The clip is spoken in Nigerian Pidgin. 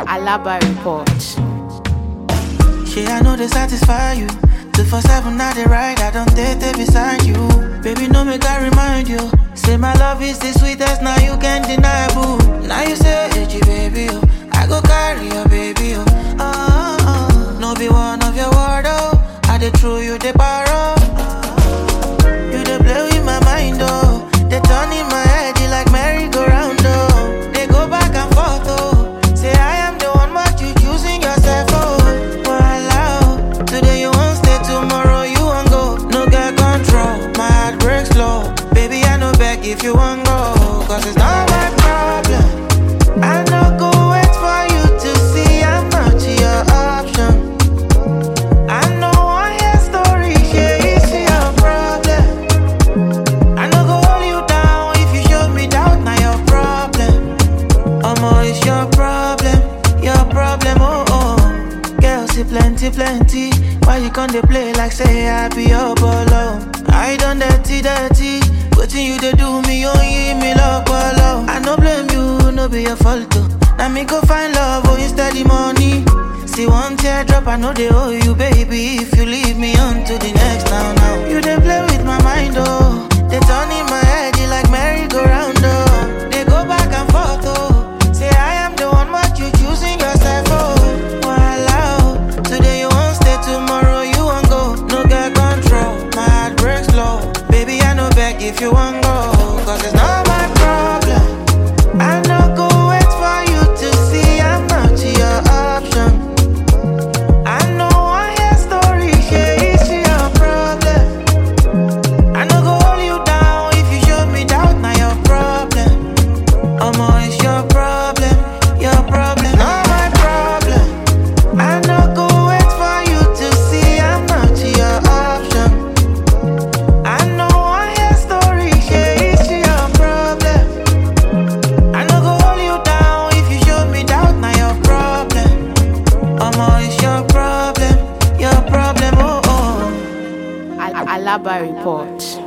Alaba report. I know they satisfy you. 247 now they ride, I don't date beside you. Baby, no make I remind you. Say my love is the sweetest, now you can't deny, boo. Now you say, hey, baby, oh, I go carry your baby, oh. No be one of your word, oh. I dey throw you the barrow. You dey play with my mind, oh. They turn in my head, you like merry-go-round, oh. They go back and forth, oh. Say I am the one, but you choosing yourself, oh. Today you won't stay, tomorrow you won't go. No get control, my heart breaks slow. Baby, I know back if you won't go. Cause it's not my problem. I no go wait for you to see I'm not your option. I know one your story, yeah, it's your problem. I no go hold you down if you show me doubt, now your problem. It's your problem, oh oh. Girls see plenty. Why you can't they play like say I be your bolo? I done dirty. Waiting you to do me, oh, give me love, bolo. I no blame you, no be your fault, oh. Now me go find love, oh, instead the money. See one teardrop, I know they owe you, baby. If you leave me on to the next now. You they play with my mind, oh. They turn in my head, you like merry-go-round, oh. They go back and forth, oh. Say I am the one, but you choosing yourself, oh. Today you won't stay, tomorrow you won't go. No get control, my heart breaks slow. Baby, I know back if you won't go. Cause it's not my problem. I no go wait for you to see I'm not your option. I know one your story, yeah, it's your problem. I no go hold you down if you show me doubt, now your problem. It's your problem, not my problem. I no go wait for you to see I'm not your option. I know one your story, yeah, it's your problem. I no go hold you down if you show me doubt, now your problem. It's your problem, oh oh. Alaba report.